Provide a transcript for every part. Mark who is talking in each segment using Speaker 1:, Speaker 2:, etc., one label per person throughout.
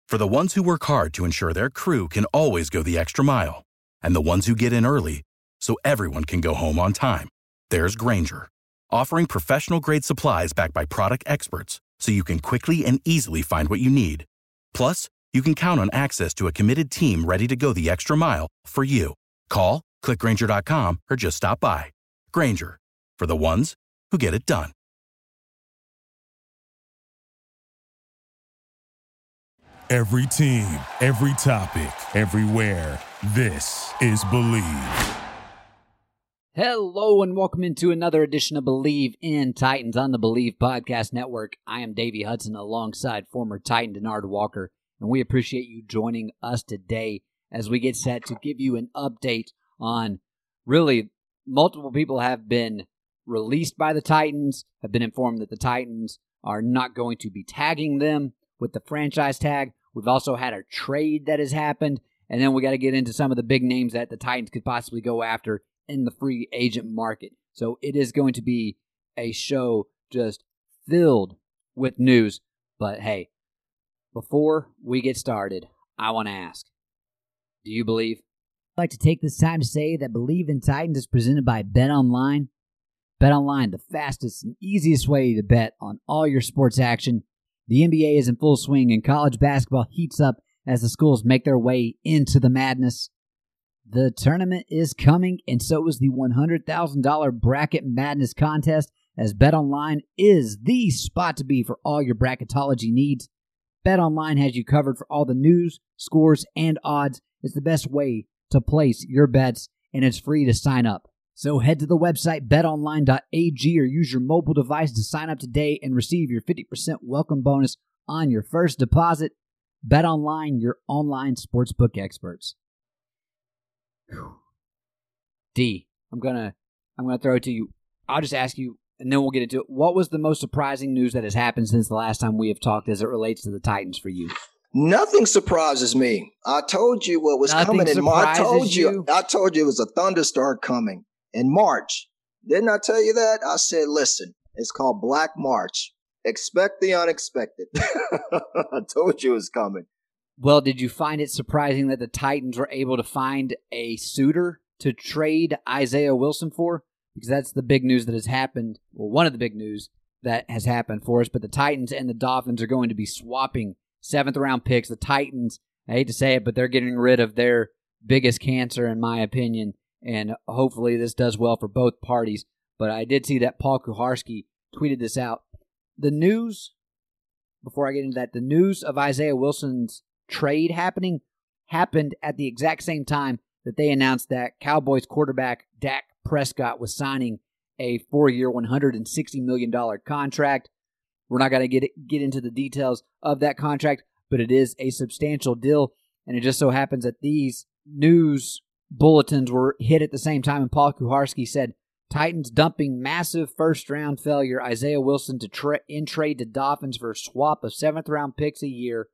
Speaker 1: For the ones who work hard to ensure their crew can always go the extra mile, and the ones who get in early so everyone can go home on time, there's Grainger, offering professional-grade supplies backed by product experts so you can quickly and easily find what you need. Plus, you can count on access to a committed team ready to go the extra mile for you. Call, click Grainger.com, or just stop by. Grainger, for the ones who get it done.
Speaker 2: Every team, every topic, everywhere. This is Believe.
Speaker 3: Hello and welcome into another edition of Believe in Titans on the Believe Podcast Network. I am Davey Hudson alongside former Titan Denard Walker, and we appreciate you joining us today as we get set to give you an update on really multiple people have been released by the Titans, have been informed that the Titans are not going to be tagging them with the franchise tag. We've also had a trade that has happened, and then we got to get into some of the big names that the Titans could possibly go after in the free agent market. So it is going to be a show just filled with news. But hey, before we get started, I want to ask, do you believe? I'd like to take this time to say that Believe in Titans is presented by BetOnline. BetOnline, the fastest and easiest way to bet on all your sports action. The NBA is in full swing and college basketball heats up as the schools make their way into the madness. The tournament is coming, and so is the $100,000 Bracket Madness contest, as BetOnline is the spot to be for all your bracketology needs. BetOnline has you covered for all the news, scores, and odds. It's the best way to place your bets, and it's free to sign up. So head to the website betonline.ag or use your mobile device to sign up today and receive your 50% welcome bonus on your first deposit. BetOnline, your online sportsbook experts. Whew. D, I'm gonna throw it to you. I'll just ask you, and then we'll get into it. What was the most surprising news that has happened since the last time we have talked as it relates to the Titans for you?
Speaker 4: Nothing surprises me. I told you what was coming in March. I told you it was a thunderstorm coming in March. Didn't I tell you that? I said, listen, it's called Black March. Expect the unexpected. I told you it was coming.
Speaker 3: Well, did you find it surprising that the Titans were able to find a suitor to trade Isaiah Wilson for? Because that's the big news that has happened, well, one of the big news that has happened for us. But the Titans and the Dolphins are going to be swapping seventh-round picks. The Titans, I hate to say it, but they're getting rid of their biggest cancer, in my opinion, and hopefully this does well for both parties. But I did see that Paul Kuharsky tweeted this out. The news, before I get into that, the news of Isaiah Wilson's trade happened at the exact same time that they announced that Cowboys quarterback Dak Prescott was signing a 4-year, $160 million contract. We're not going to get into the details of that contract, but it is a substantial deal, and it just so happens that these news bulletins were hit at the same time, and Paul Kuharsky said, Titans dumping massive first-round failure Isaiah Wilson in trade to Dolphins for a swap of seventh-round picks a year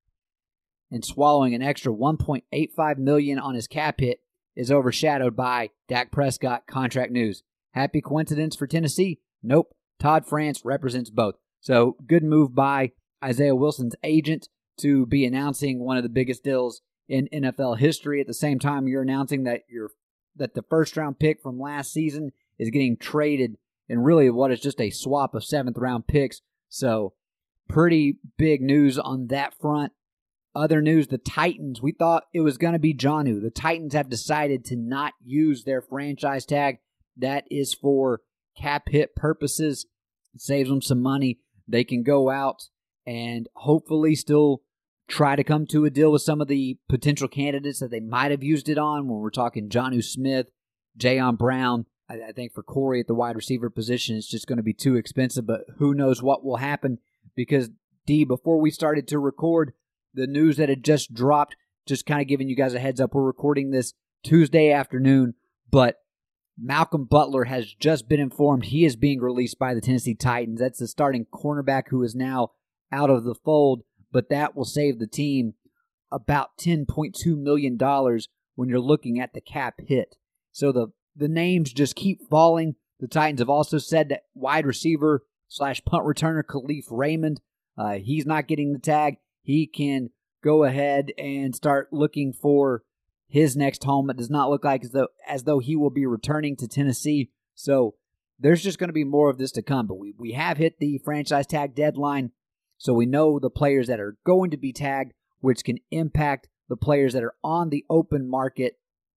Speaker 3: and swallowing an extra $1.85 million on his cap hit is overshadowed by Dak Prescott contract news. Happy coincidence for Tennessee? Nope. Todd France represents both. So good move by Isaiah Wilson's agent to be announcing one of the biggest deals in NFL history. At the same time, you're announcing that the first-round pick from last season is getting traded in really what is just a swap of seventh-round picks. So pretty big news on that front. Other news, the Titans, we thought it was going to be Jonnu. The Titans have decided to not use their franchise tag. That is for cap hit purposes. It saves them some money. They can go out and hopefully still try to come to a deal with some of the potential candidates that they might have used it on when we're talking Jonnu Smith, Jayon Brown. I think for Corey at the wide receiver position, it's just going to be too expensive, but who knows what will happen because, D, before we started to record, the news that had just dropped, just kind of giving you guys a heads up, we're recording this Tuesday afternoon, but Malcolm Butler has just been informed he is being released by the Tennessee Titans. That's the starting cornerback who is now out of the fold, but that will save the team about $10.2 million when you're looking at the cap hit. So the names just keep falling. The Titans have also said that wide receiver / punt returner Khalif Raymond, he's not getting the tag. He can go ahead and start looking for his next home. It does not look like as though he will be returning to Tennessee. So there's just going to be more of this to come. But we have hit the franchise tag deadline, so we know the players that are going to be tagged, which can impact the players that are on the open market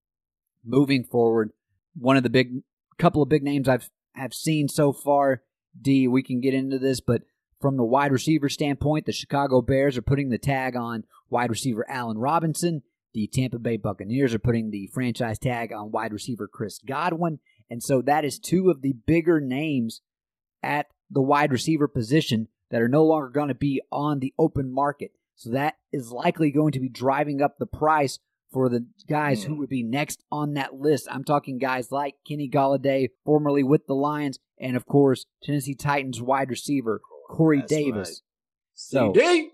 Speaker 3: moving forward. One of the couple of big names I've seen so far, D, we can get into this, but from the wide receiver standpoint, the Chicago Bears are putting the tag on wide receiver Allen Robinson. The Tampa Bay Buccaneers are putting the franchise tag on wide receiver Chris Godwin. And so that is two of the bigger names at the wide receiver position that are no longer going to be on the open market. So that is likely going to be driving up the price for the guys who would be next on that list. I'm talking guys like Kenny Golladay, formerly with the Lions, and of course, Tennessee Titans wide receiver Corey Davis. Right. So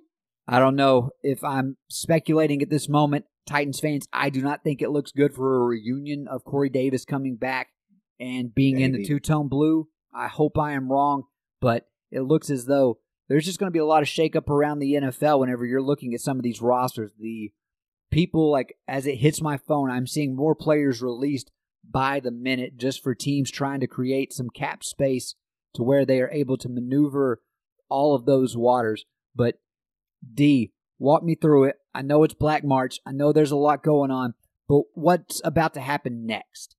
Speaker 3: I don't know if I'm speculating at this moment. Titans fans, I do not think it looks good for a reunion of Corey Davis coming back and being in the two-tone blue. I hope I am wrong, but it looks as though there's just going to be a lot of shakeup around the NFL whenever you're looking at some of these rosters. The people, like, as it hits my phone, I'm seeing more players released by the minute just for teams trying to create some cap space to where they are able to maneuver all of those waters. But, D, walk me through it. I know it's Black March. I know there's a lot going on, but what's about to happen next?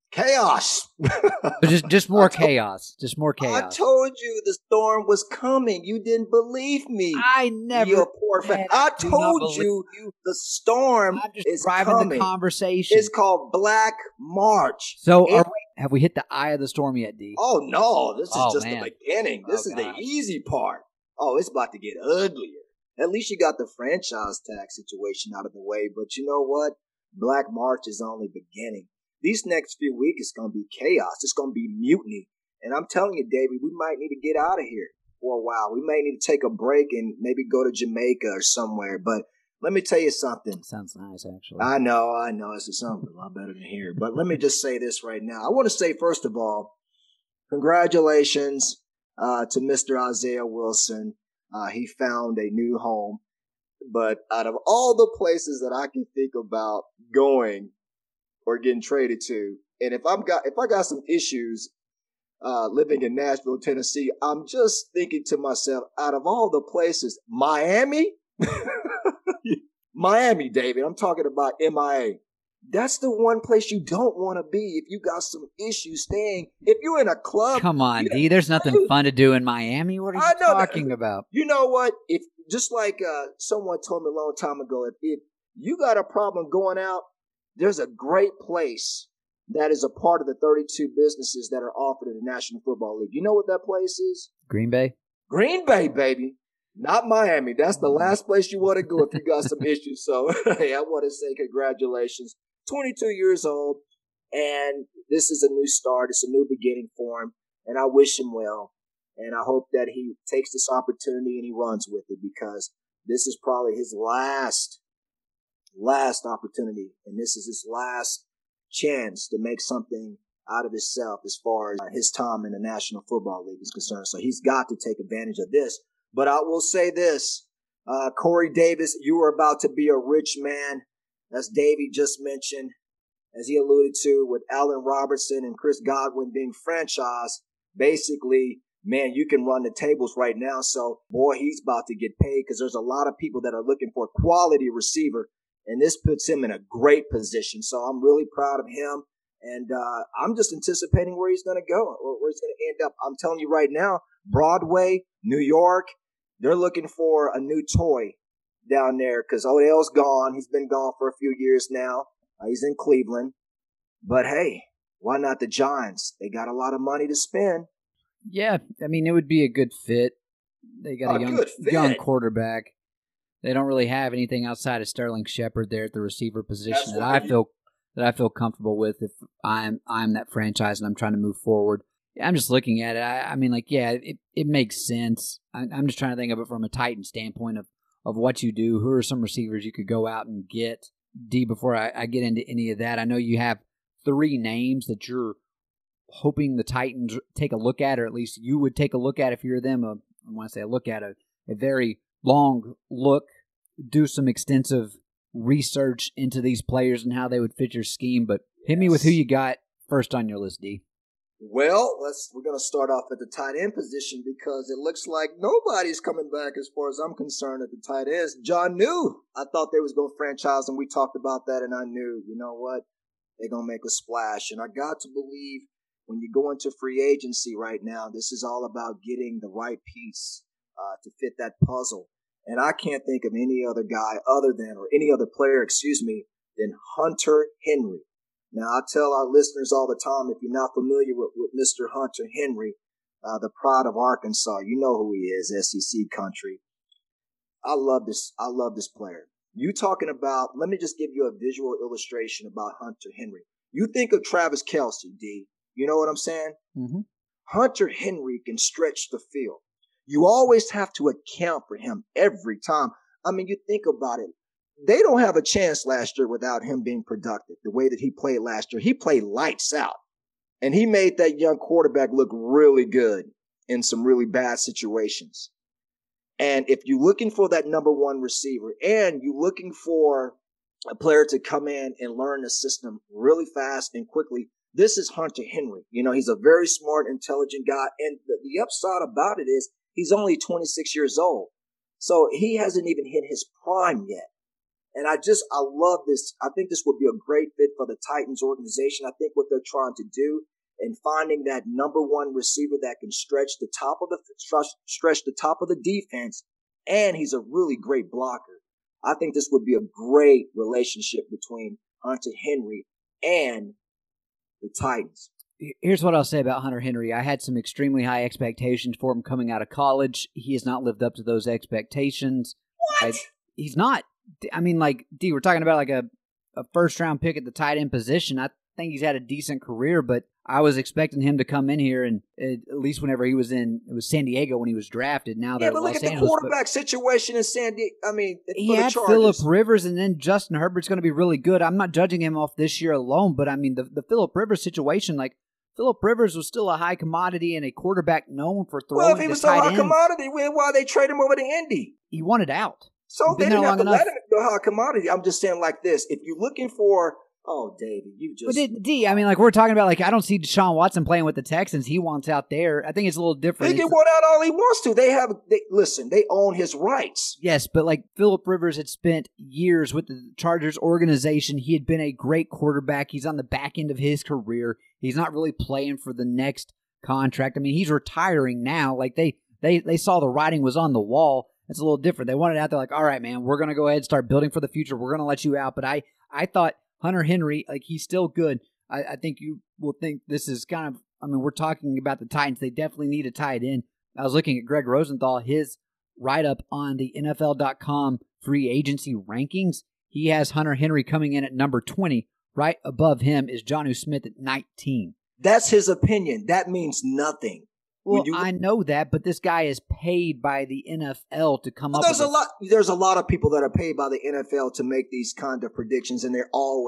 Speaker 4: Chaos.
Speaker 3: just more chaos. Just more chaos.
Speaker 4: I told you the storm was coming. You didn't believe me.
Speaker 3: I never.
Speaker 4: You poor fan. I told you the storm is coming.
Speaker 3: The conversation.
Speaker 4: It's called Black March.
Speaker 3: So have we hit the eye of the storm yet, D?
Speaker 4: Oh, no. This is just the beginning. This is the easy part. Oh, it's about to get uglier. At least you got the franchise tag situation out of the way. But you know what? Black March is only beginning. These next few weeks, it's going to be chaos. It's going to be mutiny. And I'm telling you, David, we might need to get out of here for a while. We may need to take a break and maybe go to Jamaica or somewhere. But let me tell you something.
Speaker 3: Sounds nice, actually.
Speaker 4: I know. It's something a lot better than here. But let me just say this right now. I want to say, first of all, congratulations to Mr. Isaiah Wilson. He found a new home. But out of all the places that I can think about going or getting traded to, and if I got some issues living in Nashville, Tennessee, I'm just thinking to myself, out of all the places, Miami, David, I'm talking about MIA. That's the one place you don't want to be if you got some issues staying. If you're in a club.
Speaker 3: Come on, D. There's nothing fun to do in Miami. What are you talking about?
Speaker 4: You know what? If just like someone told me a long time ago, if you got a problem going out, there's a great place that is a part of the 32 businesses that are offered in the National Football League. You know what that place is?
Speaker 3: Green Bay?
Speaker 4: Green Bay, baby. Not Miami. That's the last place you want to go if you got some issues. So, hey, I want to say congratulations. 22 years old, and this is a new start. It's a new beginning for him, and I wish him well. And I hope that he takes this opportunity and he runs with it, because this is probably his last opportunity, and this is his last chance to make something out of himself as far as his time in the National Football League is concerned. So he's got to take advantage of this. But I will say this, Corey Davis, you are about to be a rich man. As Davey just mentioned, as he alluded to, with Allen Robinson and Chris Godwin being franchised, basically, man, you can run the tables right now. So, boy, he's about to get paid, because there's a lot of people that are looking for a quality receiver, and this puts him in a great position. So I'm really proud of him, and I'm just anticipating where he's going to go, or where he's going to end up. I'm telling you right now, Broadway, New York, they're looking for a new toy down there, because Odell's gone. He's been gone for a few years now. He's in Cleveland. But, hey, why not the Giants? They got a lot of money to spend.
Speaker 3: Yeah, I mean, it would be a good fit. They got a young quarterback. They don't really have anything outside of Sterling Shepard there at the receiver position that I feel comfortable with if I'm that franchise and I'm trying to move forward. I'm just looking at it. I mean, like, yeah, it makes sense. I'm just trying to think of it from a Titan standpoint of what you do. Who are some receivers you could go out and get? D, before I get into any of that, I know you have 3 names that you're hoping the Titans take a look at, or at least you would take a look at if you're them. I want to say a look at a very long look do some extensive research into these players and how they would fit your scheme. But hit me with who you got first on your list, D.
Speaker 4: Well, we're going to start off at the tight end position because it looks like nobody's coming back as far as I'm concerned at the tight ends. Jonnu, I thought they was going to franchise, and we talked about that, and I knew, you know what, they're going to make a splash. And I got to believe when you go into free agency right now, this is all about getting the right piece to fit that puzzle. And I can't think of any other guy or any other player, than Hunter Henry. Now, I tell our listeners all the time, if you're not familiar with Mr. Hunter Henry, the pride of Arkansas, you know who he is, SEC country. I love this player. You talking about, let me just give you a visual illustration about Hunter Henry. You think of Travis Kelce, D. You know what I'm saying?
Speaker 3: Mm-hmm.
Speaker 4: Hunter Henry can stretch the field. You always have to account for him every time. I mean, you think about it. They don't have a chance last year without him being productive. The way that he played last year, he played lights out. And he made that young quarterback look really good in some really bad situations. And if you're looking for that number one receiver and you're looking for a player to come in and learn the system really fast and quickly, this is Hunter Henry. You know, he's a very smart, intelligent guy. And the upside about it is he's only 26 years old. So he hasn't even hit his prime yet. And I love this. I think this would be a great fit for the Titans organization. I think what they're trying to do and finding that number one receiver that can stretch the top of the defense, and he's a really great blocker. I think this would be a great relationship between Hunter Henry and the Titans.
Speaker 3: Here's what I'll say about Hunter Henry. I had some extremely high expectations for him coming out of college. He has not lived up to those expectations.
Speaker 4: What?
Speaker 3: He's not. I mean, like, D, we're talking about like a first-round pick at the tight end position. I think he's had a decent career, but I was expecting him to come in here and at least whenever he was it was San Diego when he was drafted. Now they're
Speaker 4: but
Speaker 3: Los
Speaker 4: look at
Speaker 3: Angeles,
Speaker 4: the quarterback situation in San Diego. I mean,
Speaker 3: he had Phillip Rivers, and then Justin Herbert's going to be really good. I'm not judging him off this year alone, but I mean, the Phillip Rivers situation, like, Phillip Rivers was still a high commodity and a quarterback known for throwing.
Speaker 4: Well, if he was a high commodity, why they trade him over to Indy?
Speaker 3: He wanted out.
Speaker 4: So they didn't have to let him go high commodity. I'm just saying like this. If you're looking for, David, you just...
Speaker 3: But D, I mean, like, we're talking about, like, I don't see Deshaun Watson playing with the Texans. He wants out there. I think it's a little different.
Speaker 4: He can want out all he wants to. They own his rights.
Speaker 3: Yes, but, like, Phillip Rivers had spent years with the Chargers organization. He had been a great quarterback. He's on the back end of his career. He's not really playing for the next contract. I mean, he's retiring now. Like, they saw the writing was on the wall. It's a little different. They wanted out there like, all right, man, we're going to go ahead and start building for the future. We're going to let you out. But I thought Hunter Henry, like, he's still good. I think you will think this is kind of, I mean, we're talking about the Titans. They definitely need a tight end. I was looking at Greg Rosenthal, his write-up on the NFL.com free agency rankings. He has Hunter Henry coming in at number 20. Right above him is Jonnu Smith at 19.
Speaker 4: That's his opinion. That means nothing.
Speaker 3: Well, I know that, but this guy is paid by the NFL to come up with
Speaker 4: There's a lot of people that are paid by the NFL to make these kind of predictions, and they're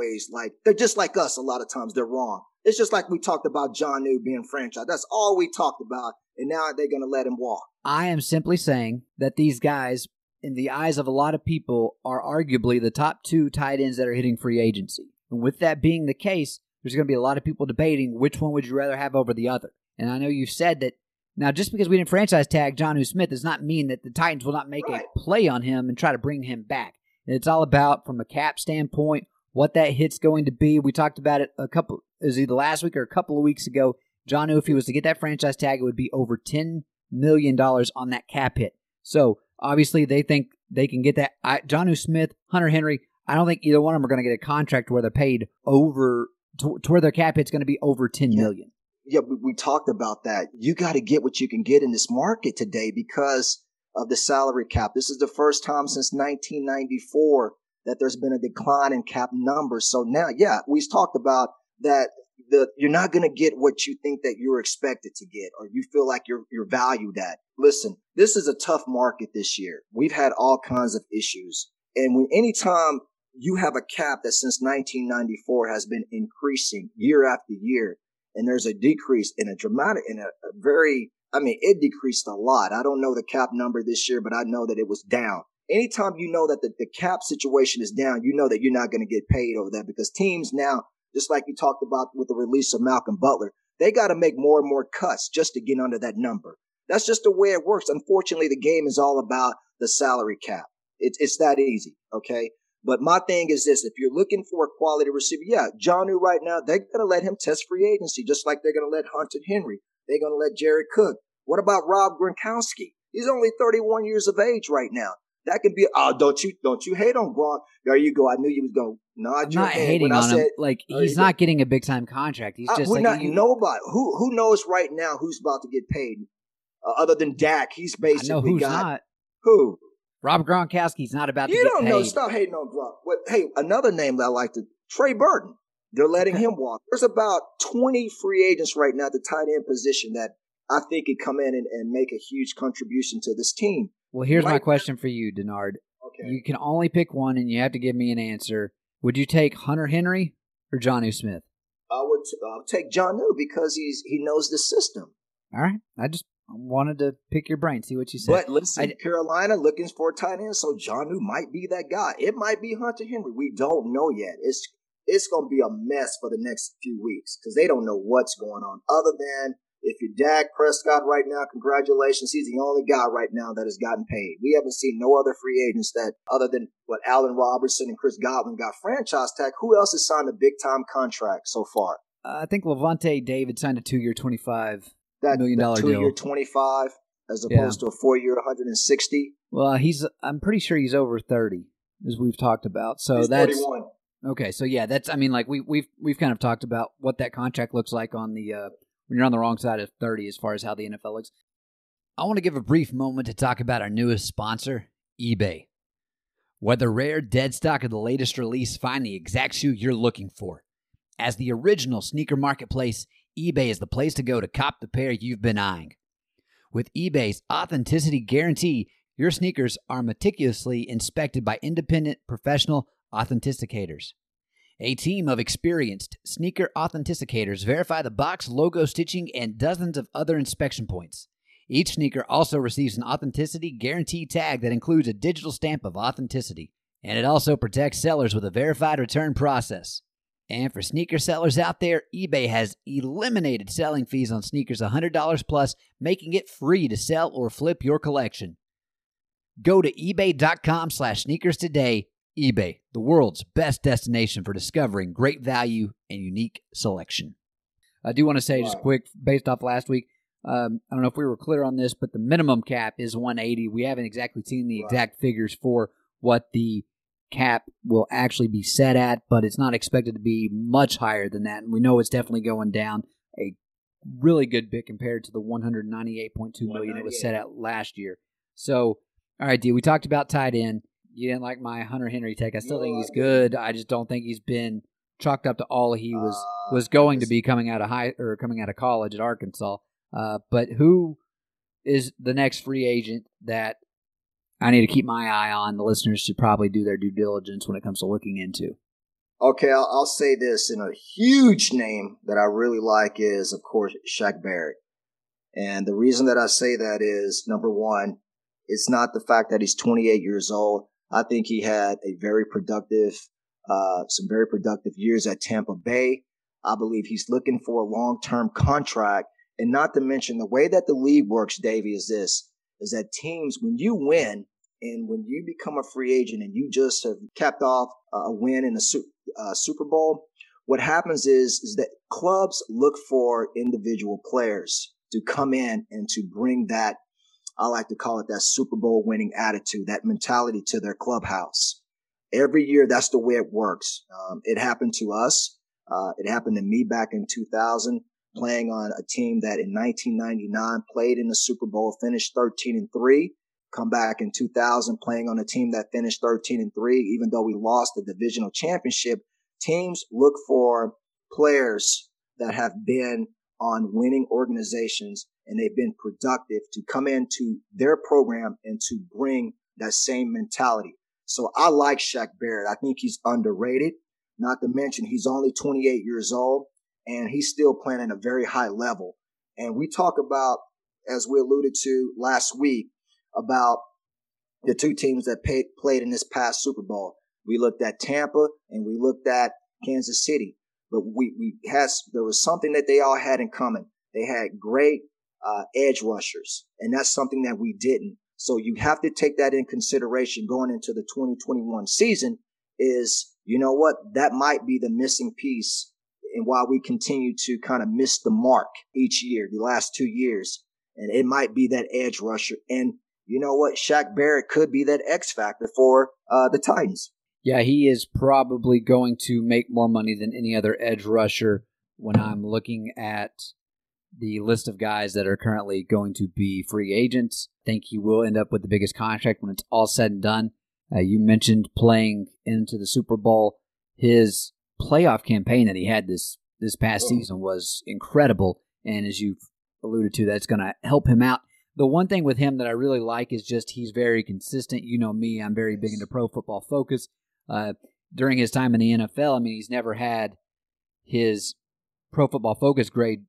Speaker 4: just like us a lot of times. They're wrong. It's just like we talked about Jonnu being franchised. That's all we talked about, and now they're going to let him walk.
Speaker 3: I am simply saying that these guys, in the eyes of a lot of people, are arguably the top two tight ends that are hitting free agency. And with that being the case, there's going to be a lot of people debating which one would you rather have over the other. And I know you've said that. Now, just because we didn't franchise tag Jonnu Smith does not mean that the Titans will not make a play on him and try to bring him back. And it's all about, from a cap standpoint, what that hit's going to be. We talked about it is either last week or a couple of weeks ago. Jonnu, if he was to get that franchise tag, it would be over $10 million on that cap hit. So, obviously, they think they can get that. Jonnu Smith, Hunter Henry, I don't think either one of them are going to get a contract where they're paid over, to where their cap hit's going to be over $10 million.
Speaker 4: Yeah, we talked about that. You got to get what you can get in this market today because of the salary cap. This is the first time since 1994 that there's been a decline in cap numbers. So now, we talked about that. You're not going to get what you think that you're expected to get, or you feel like you're valued at. Listen, this is a tough market this year. We've had all kinds of issues, and anytime you have a cap that since 1994 has been increasing year after year, and there's a decrease it decreased a lot. I don't know the cap number this year, but I know that it was down. anytime you know that the cap situation is down, you know that you're not going to get paid over that because teams now, just like you talked about with the release of Malcolm Butler, they got to make more and more cuts just to get under that number. That's just the way it works. Unfortunately, the game is all about the salary cap. It's that easy, okay? But my thing is this. If you're looking for a quality receiver, yeah, Jonnu right now, they're going to let him test free agency just like they're going to let Hunter Henry. They're going to let Jared Cook. What about Rob Gronkowski? He's only 31 years of age right now. That could be, don't you hate on Gronk. There you go. I knew you was going to nod your head.
Speaker 3: I'm not hating on him. Like, he's not getting a big-time contract. He's just
Speaker 4: nobody. Who knows right now who's about to get paid? Other than Dak, he's basically
Speaker 3: I know who's not.
Speaker 4: Who?
Speaker 3: Rob Gronkowski's not about to get paid.
Speaker 4: You don't know. Stop hating on Gronk. Hey, another name that I like Trey Burton. They're letting him walk. There's about 20 free agents right now at the tight end position that I think could come in and make a huge contribution to this team.
Speaker 3: Well, here's my question for you, Denard.
Speaker 4: Okay.
Speaker 3: You can only pick one, and you have to give me an answer. Would you take Hunter Henry or Jonnu Smith?
Speaker 4: I would take Jonnu because he knows the system.
Speaker 3: All right. I just wanted to pick your brain, see what you said.
Speaker 4: But listen, Carolina looking for a tight end, so Jonnu might be that guy. It might be Hunter Henry. We don't know yet. It's going to be a mess for the next few weeks because they don't know what's going on. Other than if you're Dak Prescott right now, congratulations. He's the only guy right now that has gotten paid. We haven't seen no other free agents that, other than what Allen Robertson and Chris Godwin got franchise tag. Who else has signed a big-time contract so far?
Speaker 3: I think Levante David signed a 2-year, $25 million deal.
Speaker 4: 2-year, 25 as opposed to a 4-year, 160.
Speaker 3: Well, I'm pretty sure he's over 30, as we've talked about. So
Speaker 4: he's
Speaker 3: that's
Speaker 4: 31.
Speaker 3: Okay. So yeah, that's. I mean, like we've kind of talked about what that contract looks like on the when you're on the wrong side of 30, as far as how the NFL looks. I want to give a brief moment to talk about our newest sponsor, eBay. Whether rare, dead stock, or the latest release, find the exact shoe you're looking for. As the original sneaker marketplace, eBay is the place to go to cop the pair you've been eyeing. With eBay's authenticity guarantee, your sneakers are meticulously inspected by independent professional authenticators. A team of experienced sneaker authenticators verify the box, logo, stitching, and dozens of other inspection points. Each sneaker also receives an authenticity guarantee tag that includes a digital stamp of authenticity, and it also protects sellers with a verified return process. And for sneaker sellers out there, eBay has eliminated selling fees on sneakers $100 plus, making it free to sell or flip your collection. Go to ebay.com/sneakers today. eBay, the world's best destination for discovering great value and unique selection. I do want to say just quick, based off last week, I don't know if we were clear on this, but the minimum cap is 180. We haven't exactly seen the exact figures for what the cap will actually be set at, but it's not expected to be much higher than that. And we know it's definitely going down a really good bit compared to the $198.2 million it was set at last year. So, all right, D, we talked about tight end. You didn't like my Hunter Henry take. I still think he's good. I just don't think he's been chalked up to all he was going to be coming out of college at Arkansas. But who is the next free agent that I need to keep my eye on? The listeners should probably do their due diligence when it comes to looking into.
Speaker 4: Okay, I'll say this, and a huge name that I really like is, of course, Shaq Barrett. And the reason that I say that is, number one, it's not the fact that he's 28 years old. I think he had a very productive, some very productive years at Tampa Bay. I believe he's looking for a long-term contract. And not to mention the way that the league works, Davey, is that teams, when you win and when you become a free agent and you just have capped off a win in a Super Bowl, what happens is that clubs look for individual players to come in and to bring that, I like to call it that Super Bowl winning attitude, that mentality to their clubhouse. Every year, that's the way it works. It happened to us. It happened to me back in 2000, playing on a team that in 1999 played in the Super Bowl, finished 13-3. Come back in 2000, playing on a team that finished 13-3, even though we lost the divisional championship. Teams look for players that have been on winning organizations and they've been productive to come into their program and to bring that same mentality. So I like Shaq Barrett. I think he's underrated, not to mention he's only 28 years old and he's still playing at a very high level. And we talk about, as we alluded to last week, about the two teams that played in this past Super Bowl. We looked at Tampa and we looked at Kansas City. But there was something that they all had in common. They had great edge rushers, and that's something that we didn't. So you have to take that in consideration going into the 2021 season is, you know what, that might be the missing piece and why we continue to kind of miss the mark each year, the last 2 years. And it might be that edge rusher. And you know what, Shaq Barrett could be that X factor for the Titans.
Speaker 3: Yeah, he is probably going to make more money than any other edge rusher when I'm looking at the list of guys that are currently going to be free agents. I think he will end up with the biggest contract when it's all said and done. You mentioned playing into the Super Bowl. His playoff campaign that he had this past season was incredible, and as you've alluded to, that's going to help him out. The one thing with him that I really like is just he's very consistent. You know me, I'm very big into Pro Football Focus. During his time in the NFL, I mean, he's never had his Pro Football Focus grade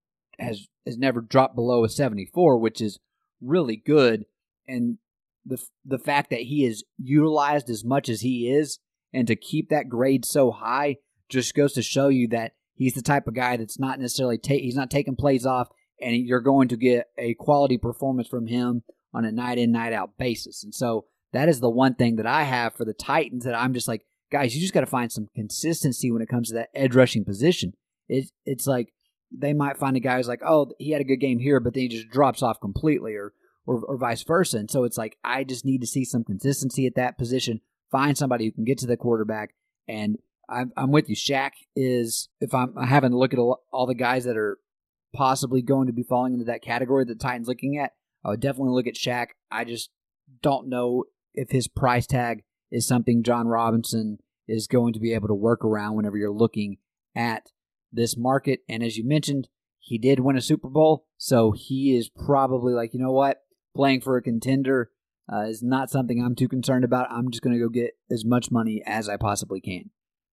Speaker 3: has never dropped below a 74, which is really good. And the fact that he is utilized as much as he is, and to keep that grade so high, just goes to show you that he's the type of guy that's not necessarily he's not taking plays off, and you're going to get a quality performance from him on a night in, night out basis. And so that is the one thing that I have for the Titans that I'm just like, guys, you just got to find some consistency when it comes to that edge rushing position. It's like they might find a guy who's like, oh, he had a good game here, but then he just drops off completely, or vice versa. And so it's like, I just need to see some consistency at that position, find somebody who can get to the quarterback. And I'm with you. Shaq is, if I'm having to look at all the guys that are possibly going to be falling into that category that the Titans looking at, I would definitely look at Shaq. I just don't know if his price tag is something John Robinson is going to be able to work around whenever you're looking at this market. And as you mentioned, he did win a Super Bowl, so he is probably like, you know what, playing for a contender is not something I'm too concerned about. I'm just going to go get as much money as I possibly can.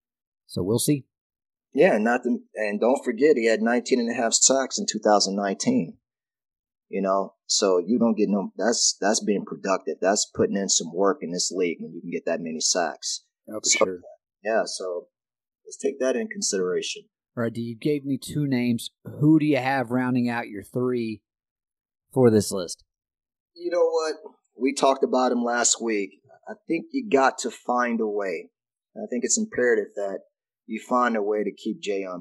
Speaker 3: So we'll see.
Speaker 4: Yeah, and don't forget, he had 19 and a half sacks in 2019. You know, so you don't get that's being productive. That's putting in some work in this league when you can get that many sacks.
Speaker 3: Oh, for sure.
Speaker 4: Yeah, so let's take that in consideration.
Speaker 3: All right, you gave me two names. Who do you have rounding out your three for this list?
Speaker 4: You know what? We talked about him last week. I think you got to find a way. I think it's imperative that you find a way to keep Jayon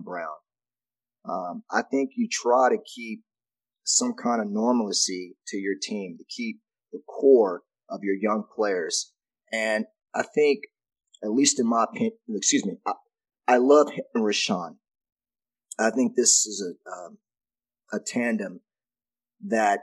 Speaker 4: Brown. I think you try to keep some kind of normalcy to your team, to keep the core of your young players. And I think, at least in my opinion, I love him and Rashawn. I think this is a tandem that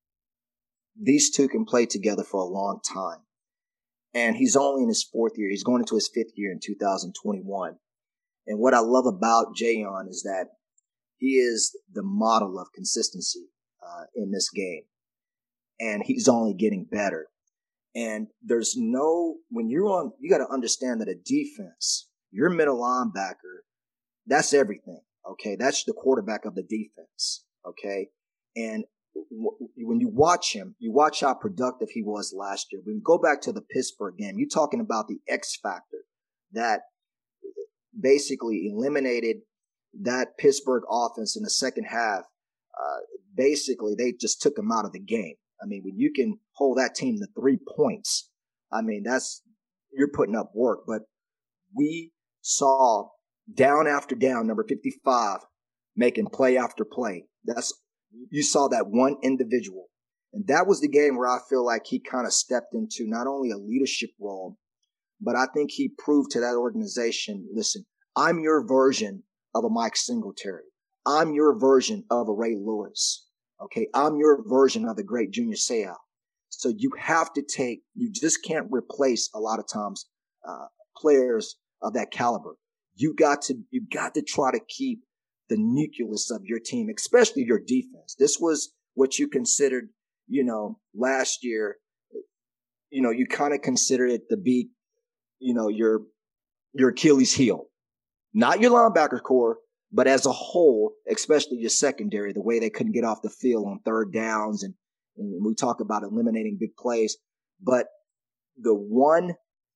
Speaker 4: these two can play together for a long time. And he's only in his fourth year. He's going into his fifth year in 2021. And what I love about Jayon is that he is the model of consistency in this game. And he's only getting better. And when you're on, you got to understand that a defense, your middle linebacker, that's everything. Okay. That's the quarterback of the defense. Okay. And when you watch him, you watch how productive he was last year. When you go back to the Pittsburgh game, you're talking about the X factor that basically eliminated that Pittsburgh offense in the second half. Basically, they just took him out of the game. I mean, when you can hold that team to 3 points, I mean, you're putting up work. But we saw down after down, number 55, making play after play. You saw that one individual. And that was the game where I feel like he kind of stepped into not only a leadership role, but I think he proved to that organization, listen, I'm your version of a Mike Singletary. I'm your version of a Ray Lewis. Okay, I'm your version of the great Junior Seau. So you just can't replace a lot of times players of that caliber. You got to try to keep the nucleus of your team, especially your defense. This was what you considered, last year. You kind of considered it to be, your Achilles heel, not your linebacker core, but as a whole, especially your secondary, the way they couldn't get off the field on third downs. And we talk about eliminating big plays, but the one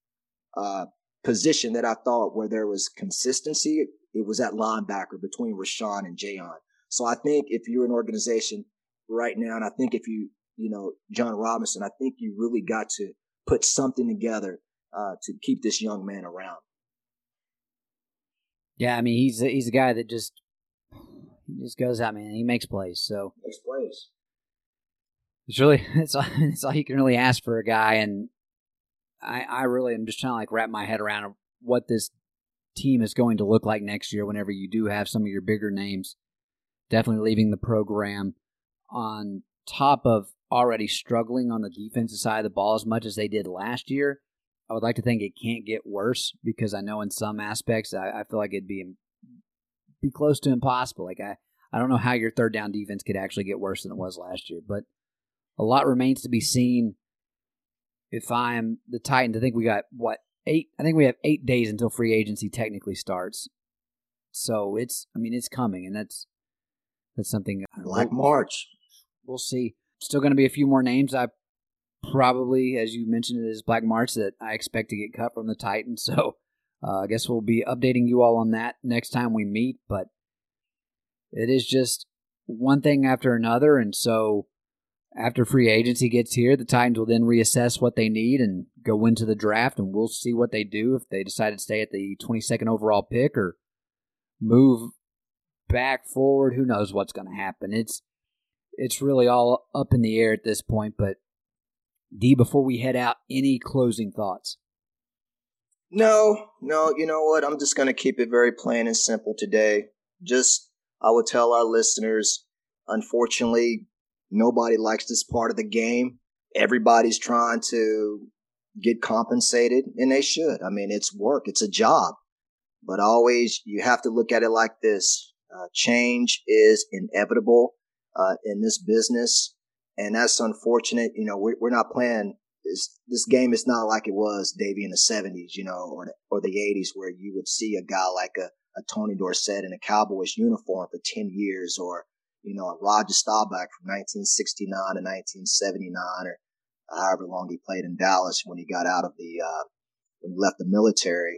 Speaker 4: position that I thought where there was consistency, it was at linebacker between Rashawn and Jayon. So I think if you're an organization right now, and I think if you know, John Robinson, I think you really got to put something together to keep this young man around.
Speaker 3: Yeah, I mean, he's a guy that just goes out, man. He makes plays. So
Speaker 4: makes plays.
Speaker 3: It's really it's all you can really ask for a guy, and I really am just trying to like wrap my head around what this team is going to look like next year. Whenever you do have some of your bigger names definitely leaving the program, on top of already struggling on the defensive side of the ball as much as they did last year, I would like to think it can't get worse, because I know in some aspects I feel like it'd be close to impossible. Like I don't know how your third down defense could actually get worse than it was last year, but a lot remains to be seen. If I'm the Titans, I think we got, 8? I think we have 8 days until free agency technically starts. So it's coming, and that's something.
Speaker 4: Like March.
Speaker 3: We'll see. Still going to be a few more names. I probably, as you mentioned, it is Black March that I expect to get cut from the Titans. So I guess we'll be updating you all on that next time we meet. But it is just one thing after another, and so after free agency gets here, the Titans will then reassess what they need and go into the draft, and we'll see what they do, if they decide to stay at the 22nd overall pick or move back forward. Who knows what's going to happen. It's really all up in the air at this point. But D, before we head out, any closing thoughts?
Speaker 4: No, you know what? I'm just going to keep it very plain and simple today. I would tell our listeners, unfortunately, nobody likes this part of the game. Everybody's trying to get compensated, and they should. I mean, it's work. It's a job. But always, you have to look at it like this. Change is inevitable in this business, and that's unfortunate. You know, we're not playing this game. Is not like it was, Davey, in the 70s, you know, or the 80s, where you would see a guy like a Tony Dorsett in a Cowboys uniform for 10 years, or you know, a Roger Staubach from 1969 to 1979, or however long he played in Dallas when he got out of when he left the military.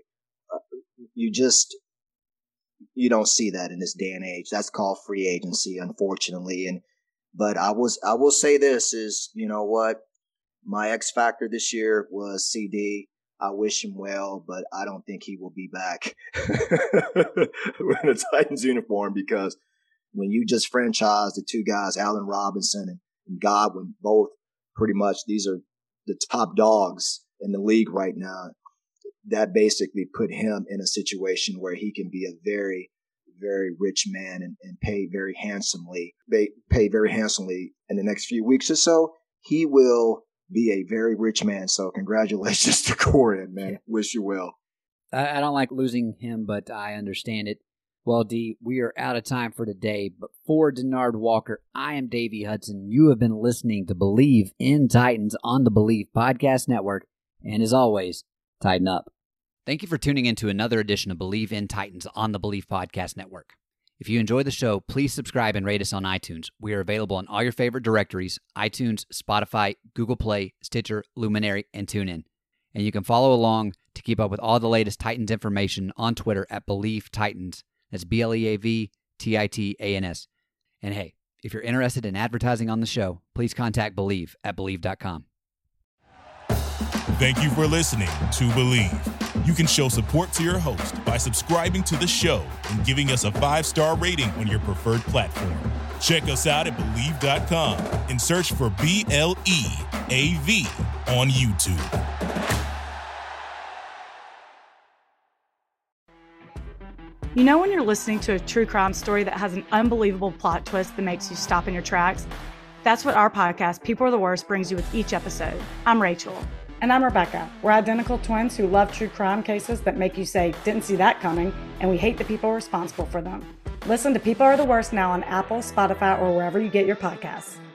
Speaker 4: You don't see that in this day and age. That's called free agency, unfortunately. But I will say this is, you know what, my X factor this year was CD. I wish him well, but I don't think he will be back wearing a Titans uniform, because when you just franchise the two guys, Allen Robinson and Godwin, both pretty much, these are the top dogs in the league right now. That basically put him in a situation where he can be a very, very rich man and pay very handsomely in the next few weeks or so. He will be a very rich man. So congratulations to Corin, man. Yeah. Wish you well.
Speaker 3: I don't like losing him, but I understand it. Well, D, we are out of time for today, but for Denard Walker, I am Davey Hudson. You have been listening to Believe in Titans on the Believe Podcast Network, and as always, tighten up. Thank you for tuning in to another edition of Believe in Titans on the Believe Podcast Network. If you enjoy the show, please subscribe and rate us on iTunes. We are available on all your favorite directories: iTunes, Spotify, Google Play, Stitcher, Luminary, and TuneIn. And you can follow along to keep up with all the latest Titans information on Twitter at Believe Titans. That's BLEAVTITANS. And hey, if you're interested in advertising on the show, please contact Believe at Believe.com.
Speaker 2: Thank you for listening to Believe. You can show support to your host by subscribing to the show and giving us a 5-star rating on your preferred platform. Check us out at Believe.com and search for BLEAV on YouTube.
Speaker 5: You know when you're listening to a true crime story that has an unbelievable plot twist that makes you stop in your tracks? That's what our podcast, People Are the Worst, brings you with each episode. I'm Rachel.
Speaker 6: And I'm Rebecca. We're identical twins who love true crime cases that make you say, didn't see that coming, and we hate the people responsible for them. Listen to People Are the Worst now on Apple, Spotify, or wherever you get your podcasts.